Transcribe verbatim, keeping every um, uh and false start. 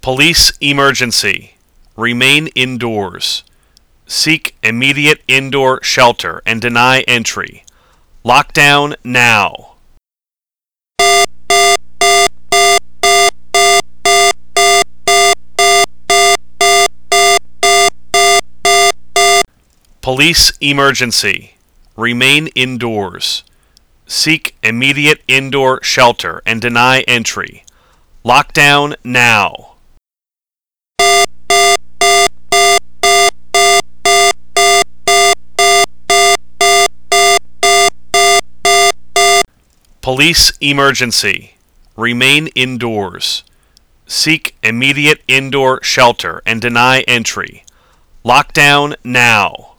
Police emergency. Remain indoors. Seek immediate indoor shelter and deny entry. Lockdown now. Police emergency. Remain indoors. Seek immediate indoor shelter and deny entry. Lockdown now. Police emergency. Remain indoors. Seek immediate indoor shelter and deny entry. Lockdown now.